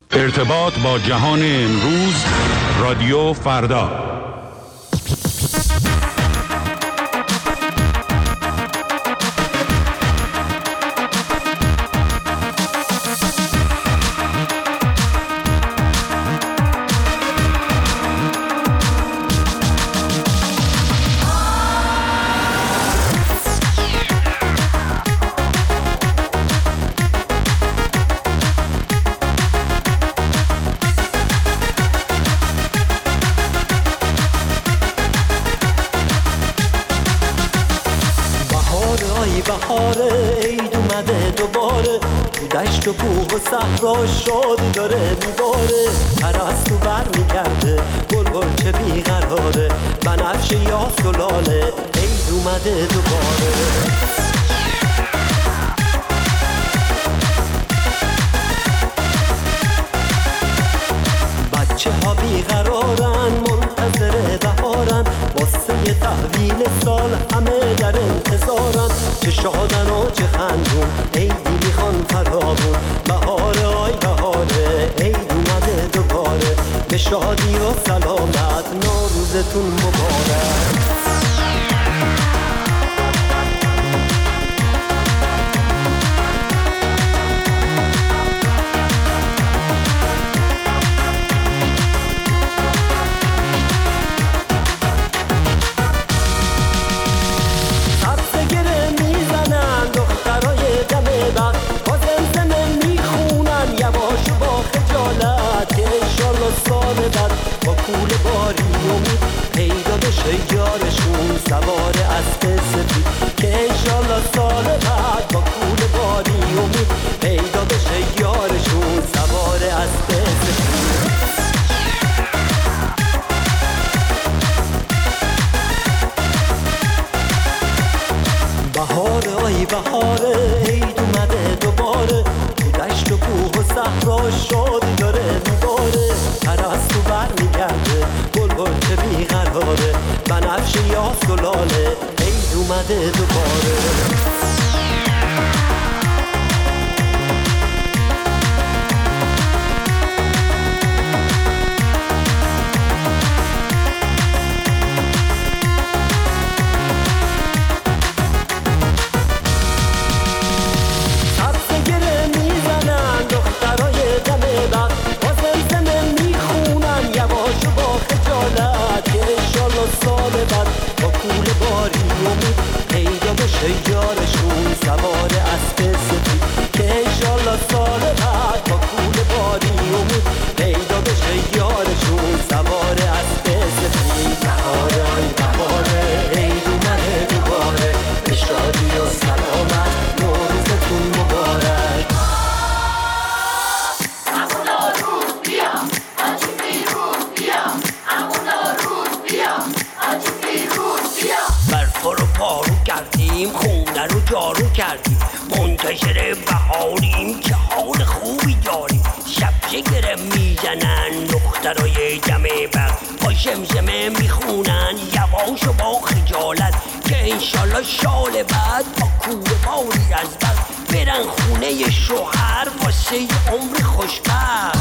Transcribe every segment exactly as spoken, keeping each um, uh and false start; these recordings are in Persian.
ارتباط با جهان امروز، رادیو فردا. دشت و کوه و صحرا شادی داره میباره، پرستو بر میگرده بلبل چه بیقراره، بنفشه یا سلاله عید اومده دوباره. بچه ها بیقرارن منتظر بهارن، واسه تحویل سال همه در انتظارن، چه شادن و چه خندون عیدی میخوان فراوون، بهاره آی بهاره عید اومده دوباره، به شادی و سلامت نوروزتون مبارک. سال بعد با کول باری امید پیدا بشه یارشون سوار اسب سفید، که انشالله سال بعد با کول باری امید پیدا بشه یارشون سوار اسب سفید. بهاره آی بهاره عید اومده دوباره، تو دشت و کوه و صحرا شادی داره میباره، پرستو بر میگرده بلبل چه بیقراره، بنفشه یا سلاله عید اومده دوباره. سال بعد با کول باری امید پیدا بشه یارشون سوار اسب سفید، که انشالله سال بعد با کول باری امید پیدا بشه یارشون سوار اسب سفید. بهاره آی بهاره عید اومده دوباره، به شادی و سلامت نوروزتون مبارک. برفا رو پارو کردیم، خونه رو جارو کردیم، منتشر بهاریم که حال خوبی داریم، شبچه میزنن دخترای جمع بر، با شمشمه میخونن یواش و با خجالت، که انشالله شال بعد با کوه باری از بر برن خونه شوهر واسه عمر خوشبخت.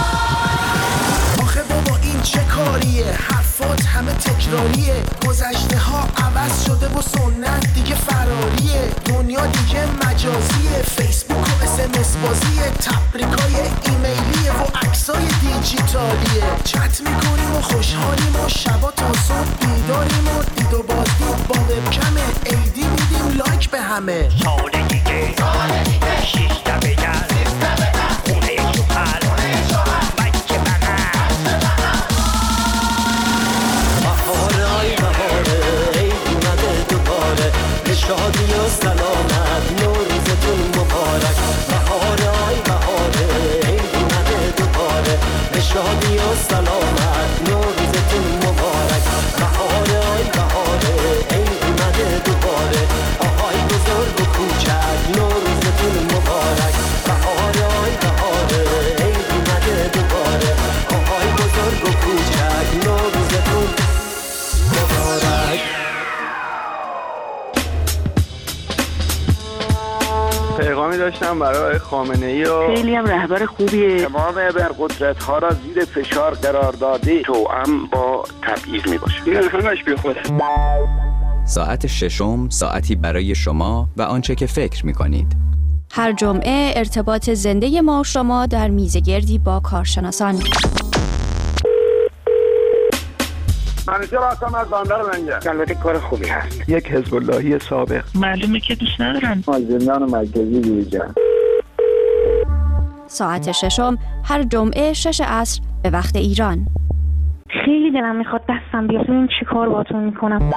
آخه بابا این چه کاریه، حرفات همه تکراریه، گذشته ها عوض شده و سنت دیگه فراریه، دنیا دیگه مجازیه، فیسبوک و اس ام اس بازیه، تبریکای ایمیلیه و عکسای دیجیتالیه، چت میکنیم و خوشحالیم و شبا تا صبح بیداریم و دید و بازدید با وبکمه، عیدی میدیم لایک به همه. سال دیگه سال دیگه شیشتا بگر خونه شوهر بچه بغل. بهاره آی بهاره عید اومده دوباره، به شادی و سلامت نوروزتون مبارک. بهاره آی بهاره عید اومده دوباره، به شادی و سلامت نوروزتون مبارک. بهاره آی بهاره عید اومده دوباره، آهای بزرگ و هم برای خامنه‌ای و خیلی هم رهبر خوبیه. تمام ابرقدرت‌ها را زیر فشار قرار داده، توأم با تبعیض میباشه. این همش بیخوده. ساعت ششم، ساعتی برای شما و آنچه که فکر می‌کنید. هر جمعه ارتباط زنده ما و شما در میزگردی با کارشناسان. منیجر هستم از بندر منجر. البته کار خوبی هست. یک حزب اللهی سابق. معلومه که دوست ندارم. از زندان مرکزی بیرون. ساعت ششم هر جمعه شش عصر به وقت ایران. خیلی دلم میخواد دستم بیاد. این چی کار باتون میکنم؟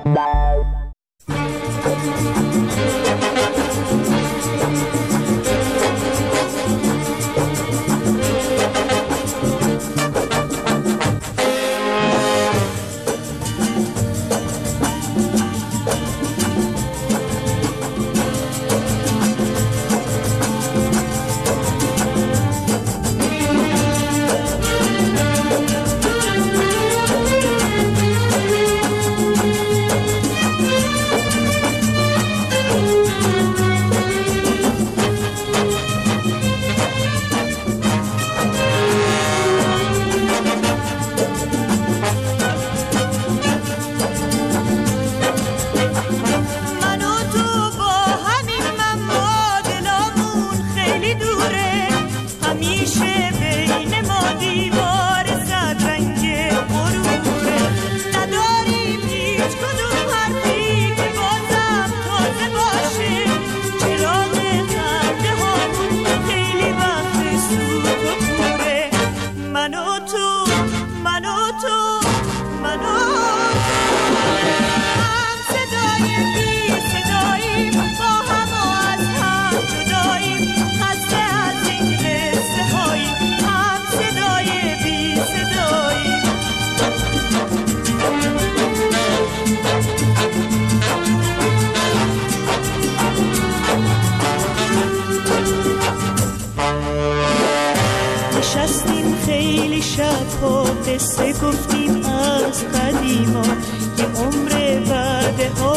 قصه گفتیم از قدیما، یه عمر بعده ها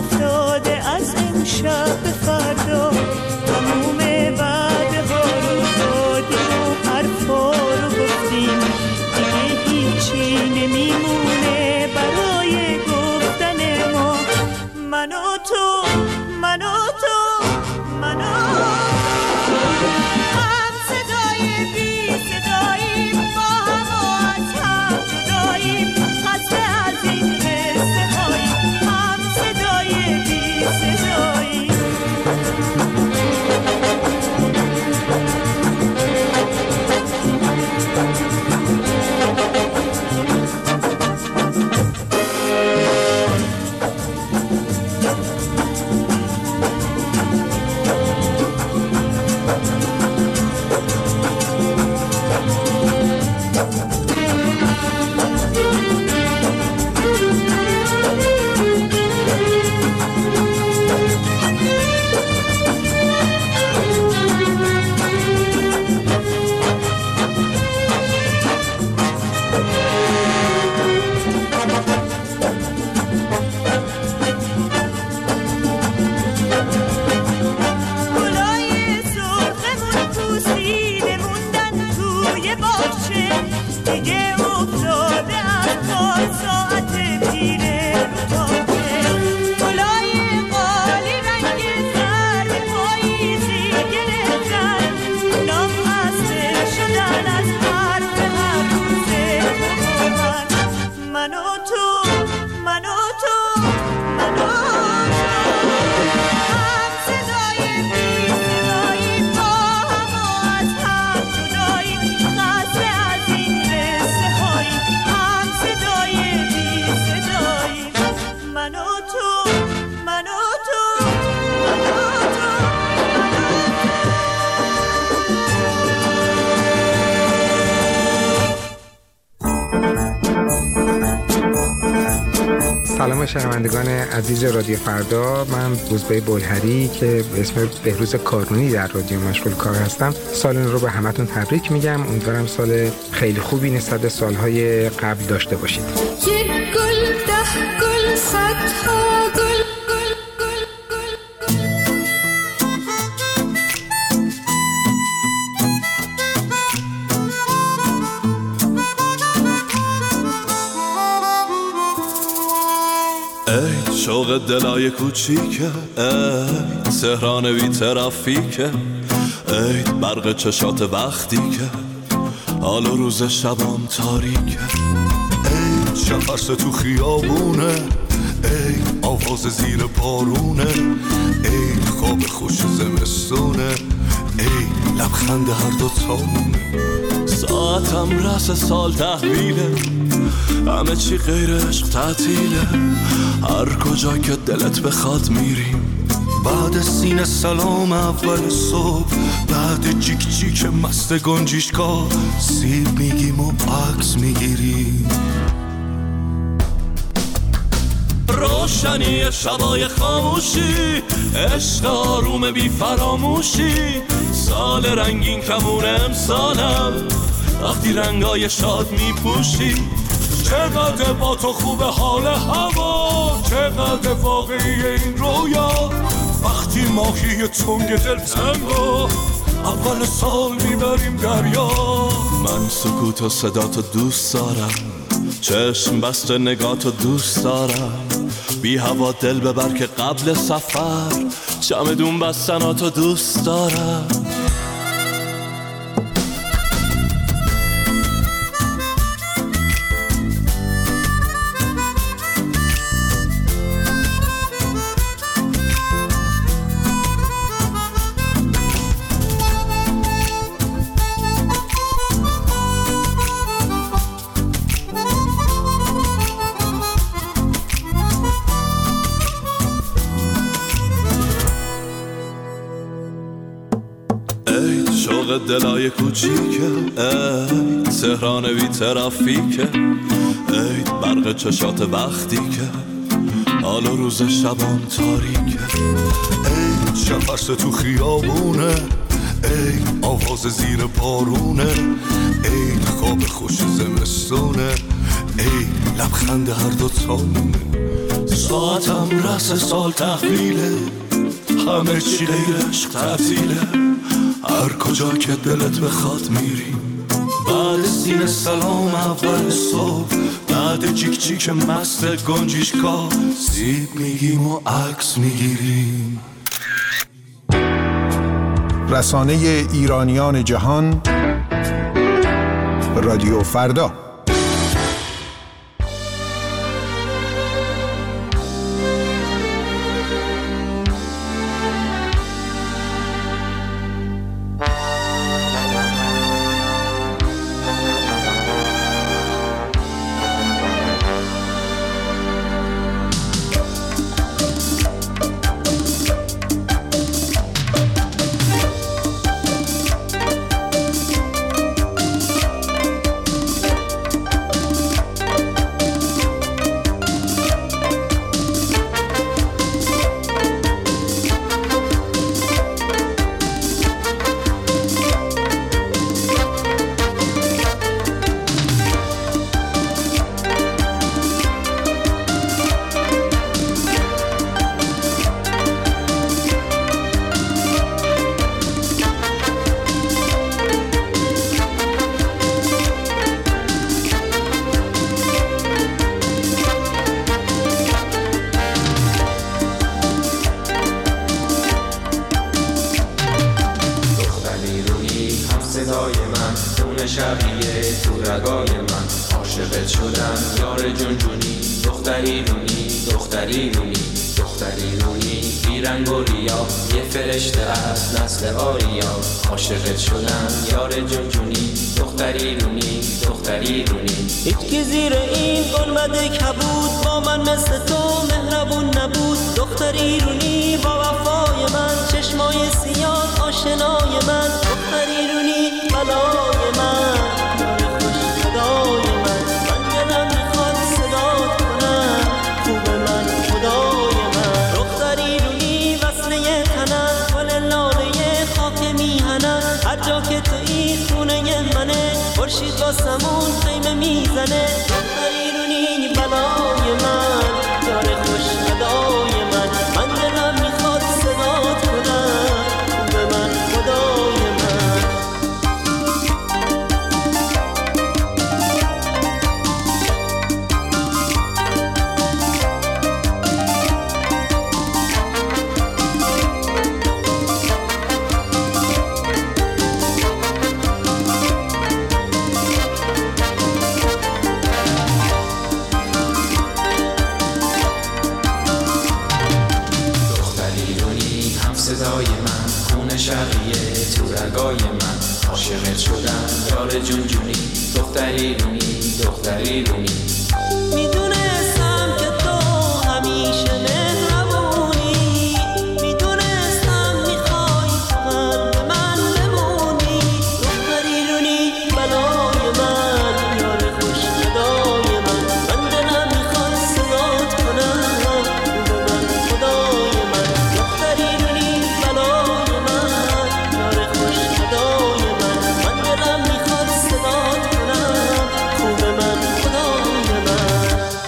افتاده از امشب به فردا. تموم بعده ها رو دادیم و حرفا رو گفتیم، دیگه هیچی نمیمونه برای گفتن ما. من و تو، من و تو، من و هم صدای بی صداییم، با هم و از هم جداییم، خسته از این قصه هاییم، هم صدای بی صداییم. سلام شنوندگان عزیز رادیو فردا، من روزبه بلهری که به اسم بهروز کارونی در رادیو مشغول کار هستم. سال نو رو به همتون تبریک میگم. امیدوارم سال خیلی خوبی نسبت به سالهای قبل داشته باشید. یک گل، ده گل، صدها گل، گل، گل، گل. شوق دلای کوچیکه، ای تهران بی ترافیکه، ای برق چشات وقتی که حال و روز شبام تاریکه، ای شفرس تو خیابونه، ای آواز زیر بارونه، ای خواب خوش زمستونه، ای لبخند هر دو تامونه. ساعتم رس سال تحویله، همه چی غیر عشق تعطیله، هر کجا که دلت بخواد میریم. بعد سینه سلام اول صبح، بعد جیک جیک مست گنجیشکا سیب میگیم و عکس میگیریم. روشنی شبای خاموشی، عشق آروم بی فراموشی، سال رنگین کمون امسالم وقتی رنگای شاد میپوشی. چقدر با تو خوبه حال هوا، چقدر واقعی این رویا، وقتی ماهی تنگ دلتنگو اول سال میبریم دریا. من سکوت و صداتو دوست دارم، چشم بسته نگاتو دوست دارم، بی هوا دل ببر که قبل سفر چمدون بستناتو دوست دارم. دلای کوچیکه، ای تهران بی ترافیکه، ای برق چشات وقتی که حال و روز شبام تاریکه، ای شفرس تو خیابونه، ای آواز زیر بارونه، ای خواب خوش زمستونه، ای لبخند هر دو تامونه. ساعتم رس سال تحویله، همه چی غیر عشق تعطیله، هر کجا که دلت بخواد میریم. بعد سینه سلام اول صبح، بعد جیک جیک مست گنجیشکا سیب میگیم و عکس میگیریم. رسانه ایرانیان جهان، رادیو فردا. جون جونی دختری رونی دختری رونی میدونستم که تو همیشه مهربونی میدونستم میخوای فقط به من بمونی دختری رونی بلای من یار خوش صدای من من دلم میخواد صدات کنم به من خدای من دختری رونی بلای من یار خوش صدای من من دلم میخواد صدات کنم خوب من خدای من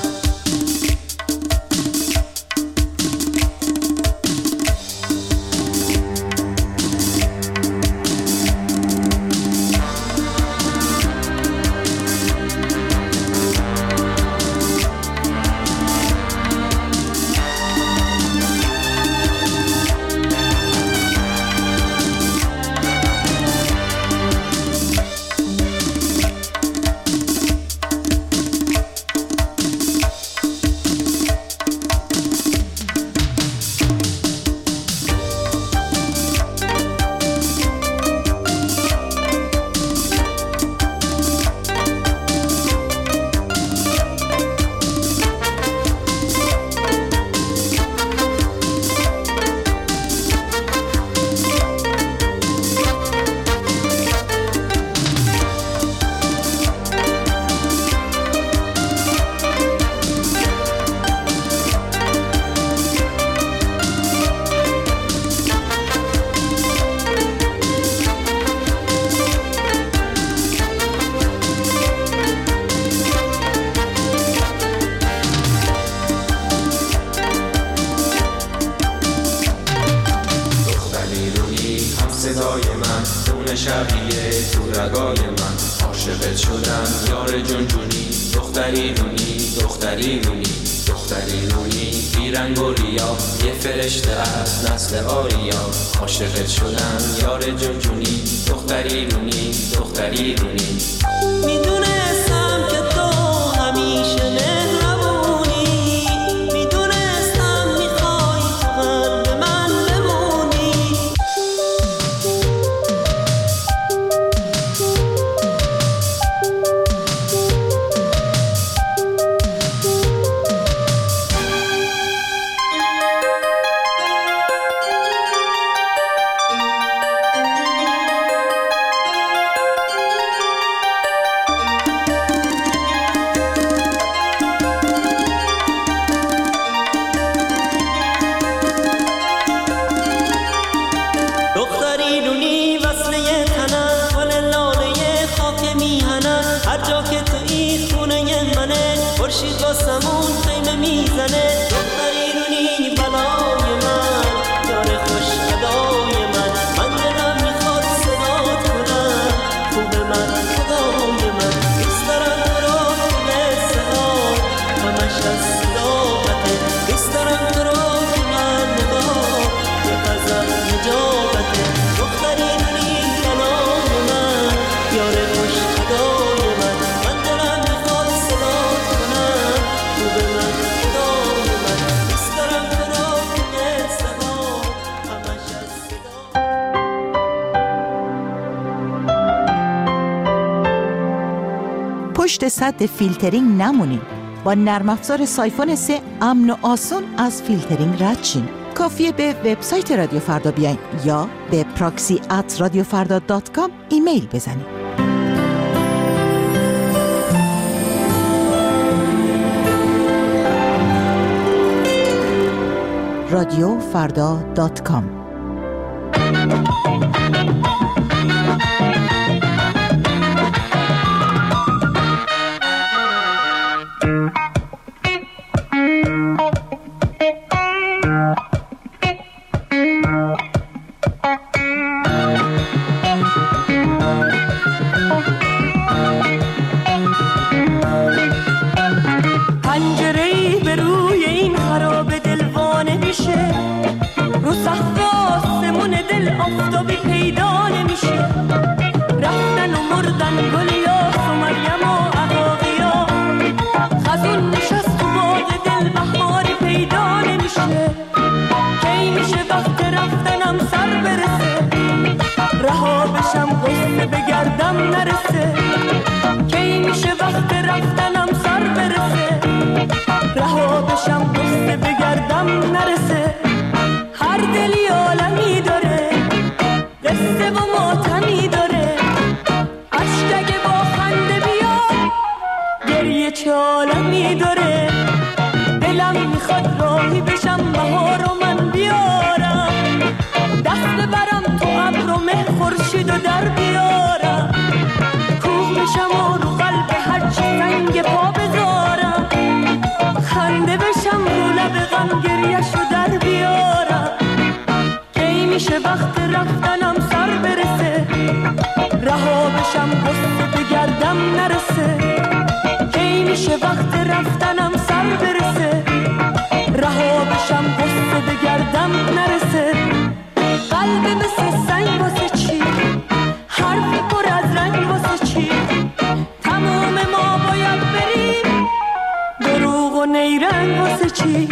صدای من خون شبیه تو رگای من عاشقت شدم یار جون جونی دختری رونی دختری رونی دختری رونی بیرنگ و ریا یه فرشته از نسل آریا عاشقت شدم یار جون جونی دختری رونی دختری رونی میدونستم که تو همیشه مهربونی میدونستم میخوای فقط به من بمونی خورشید واسمون خیمه میزنه دختری رونی بلای من یار خوش ادای من من دلم میخواد صدات کنم خوب من خدای من دوست دارم تو رو تو قصه ها همش از صداقته دوست دارم تو رو تو من نگاه یه غزل نجابته دختری رونی بلای من یار خوش ادای من من دلم میخواد صدات کنم خوب من خدای من دوست دارم تو رو تو قصه ها همش از صدا پشت سد فیلترینگ نمونین. با نرم افزار سایفون سه امن و آسون از فیلترینگ رد شین. کافیه به وبسایت رادیو فردا بیاین یا به پراکسی ات رادیو فردا دات کام ایمیل بزنید. رادیو فردا دات کام. پنجره‌ای به روی این خراب دلوانه میشه رو سقف آسمون دل آفتابی پیدا وقت رفتنم سر برسه، رها بشم قصه بگردم نرسه. قلب مثل سنگ واسه چی، حرف پر از رنگ واسه چی، تمام ما باید بریم، دروغ و نیرنگ واسه چی.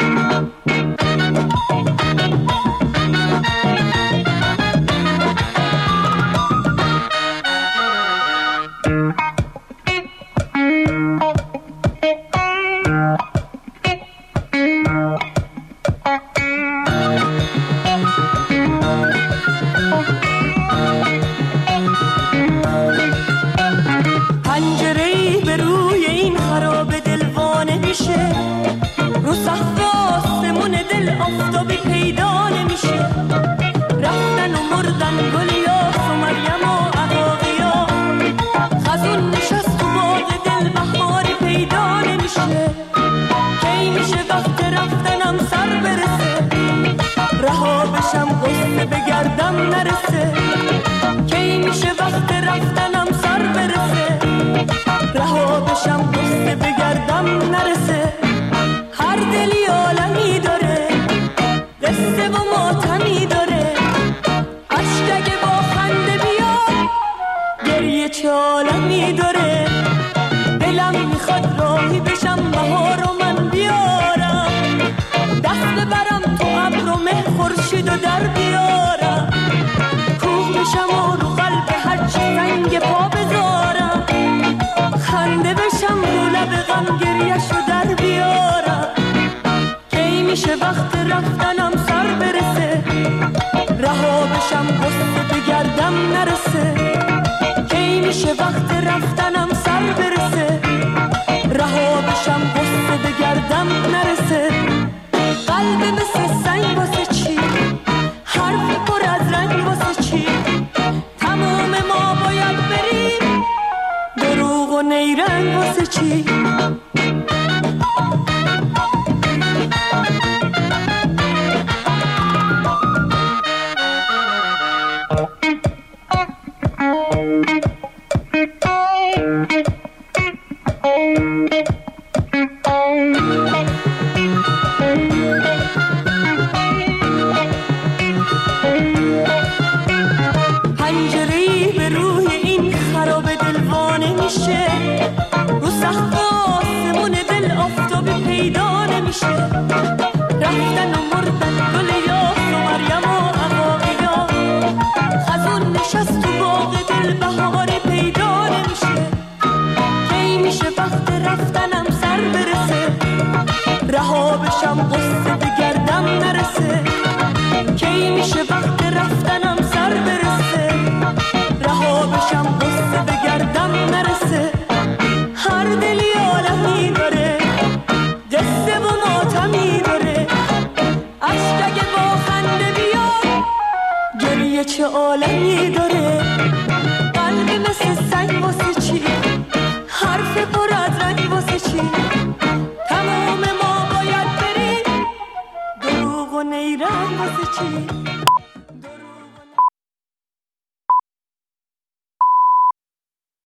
رو سقف آسمون دل آفتابی پیدا نمیشه.